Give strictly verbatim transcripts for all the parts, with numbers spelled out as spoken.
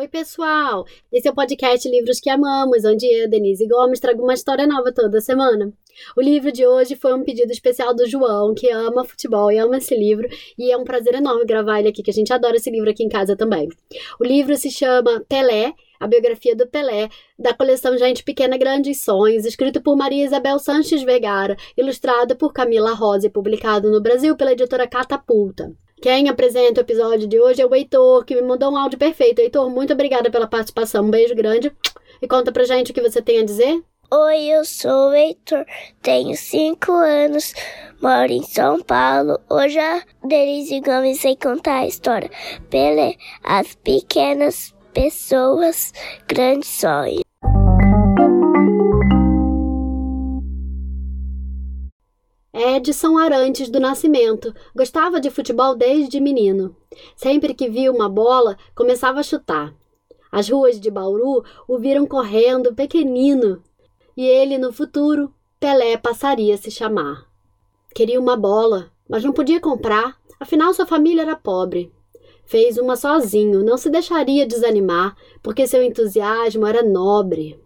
Oi, pessoal! Esse é o podcast Livros que Amamos, onde eu, Denise Gomes, trago uma história nova toda semana. O livro de hoje foi um pedido especial do João, que ama futebol e ama esse livro, e é um prazer enorme gravar ele aqui, que a gente adora esse livro aqui em casa também. O livro se chama Pelé, a biografia do Pelé, da coleção Gente Pequena, Grandes Sonhos, escrito por Maria Isabel Sanches Vergara, ilustrado por Camila Rosa e publicado no Brasil pela editora Catapulta. Quem apresenta o episódio de hoje é o Heitor, que me mandou um áudio perfeito. Heitor, muito obrigada pela participação. Um beijo grande. E conta pra gente o que você tem a dizer. Oi, eu sou o Heitor, tenho cinco anos, moro em São Paulo. Hoje a Denise Gomes vai contar a história Pelé, as pequenas pessoas, grandes sonhos. Edson Arantes do Nascimento gostava de futebol desde menino. Sempre que via uma bola, começava a chutar. As ruas de Bauru o viram correndo pequenino. E ele, no futuro, Pelé passaria a se chamar. Queria uma bola, mas não podia comprar, afinal sua família era pobre. Fez uma sozinho, não se deixaria desanimar, porque seu entusiasmo era nobre.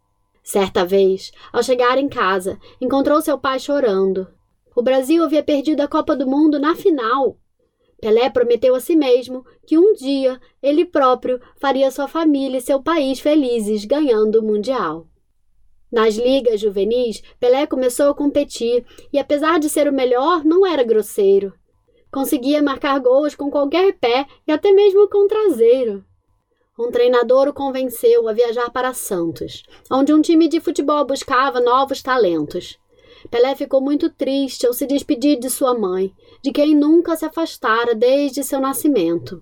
Certa vez, ao chegar em casa, encontrou seu pai chorando. O Brasil havia perdido a Copa do Mundo na final. Pelé prometeu a si mesmo que um dia ele próprio faria sua família e seu país felizes ganhando o Mundial. Nas ligas juvenis, Pelé começou a competir e, apesar de ser o melhor, não era grosseiro. Conseguia marcar gols com qualquer pé e até mesmo com o traseiro. Um treinador o convenceu a viajar para Santos, onde um time de futebol buscava novos talentos. Pelé ficou muito triste ao se despedir de sua mãe, de quem nunca se afastara desde seu nascimento.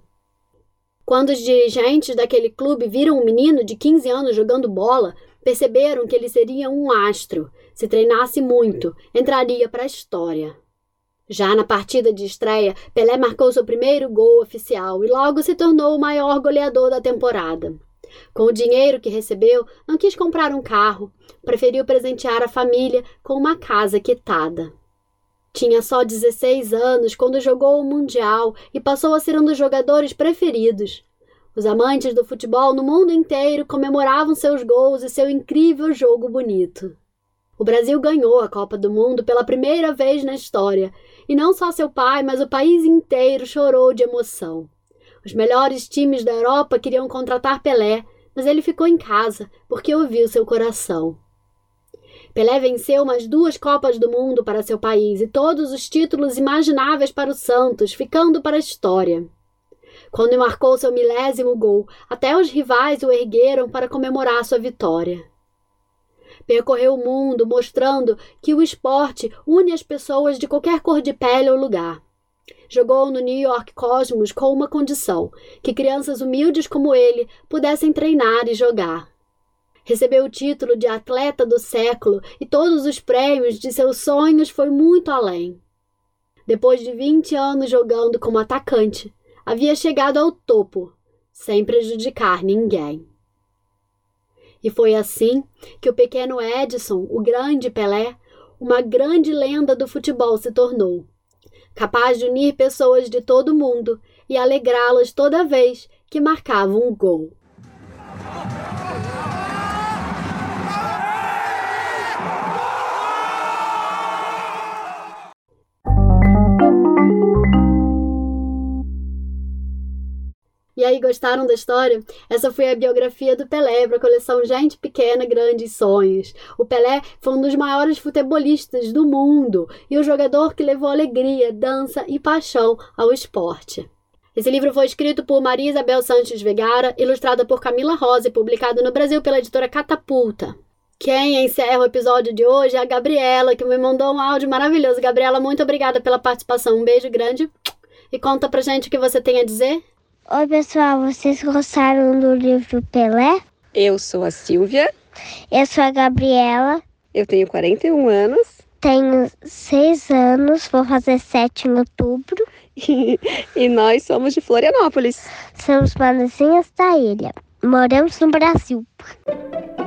Quando os dirigentes daquele clube viram um menino de quinze anos jogando bola, perceberam que ele seria um astro. Se treinasse muito, entraria para a história. Já na partida de estreia, Pelé marcou seu primeiro gol oficial e logo se tornou o maior goleador da temporada. Com o dinheiro que recebeu, não quis comprar um carro, preferiu presentear a família com uma casa quitada. Tinha só dezesseis anos quando jogou o Mundial e passou a ser um dos jogadores preferidos. Os amantes do futebol no mundo inteiro comemoravam seus gols e seu incrível jogo bonito. O Brasil ganhou a Copa do Mundo pela primeira vez na história, e não só seu pai, mas o país inteiro chorou de emoção. Os melhores times da Europa queriam contratar Pelé, mas ele ficou em casa, porque ouviu seu coração. Pelé venceu mais duas Copas do Mundo para seu país e todos os títulos imagináveis para o Santos, ficando para a história. Quando marcou seu milésimo gol, até os rivais o ergueram para comemorar sua vitória. Percorreu o mundo mostrando que o esporte une as pessoas de qualquer cor de pele ou lugar. Jogou no New York Cosmos com uma condição, que crianças humildes como ele pudessem treinar e jogar. Recebeu o título de atleta do século e todos os prêmios de seus sonhos foi muito além. Depois de vinte anos jogando como atacante, havia chegado ao topo, sem prejudicar ninguém. E foi assim que o pequeno Edson, o grande Pelé, uma grande lenda do futebol se tornou, capaz de unir pessoas de todo o mundo e alegrá-las toda vez que marcava um gol. E aí, gostaram da história? Essa foi a biografia do Pelé para a coleção Gente Pequena, Grandes Sonhos. O Pelé foi um dos maiores futebolistas do mundo e o jogador que levou alegria, dança e paixão ao esporte. Esse livro foi escrito por Maria Isabel Sanches Vergara, ilustrado por Camila Rosa e publicado no Brasil pela editora Catapulta. Quem encerra o episódio de hoje é a Gabriela, que me mandou um áudio maravilhoso. Gabriela, muito obrigada pela participação. Um beijo grande e conta pra gente o que você tem a dizer. Oi, pessoal, vocês gostaram do livro Pelé? Eu sou a Silvia. Eu sou a Gabriela. Eu tenho quarenta e um anos. Tenho seis anos, vou fazer sete em outubro. E, e nós somos de Florianópolis. Somos manezinhas da ilha. Moramos no Brasil.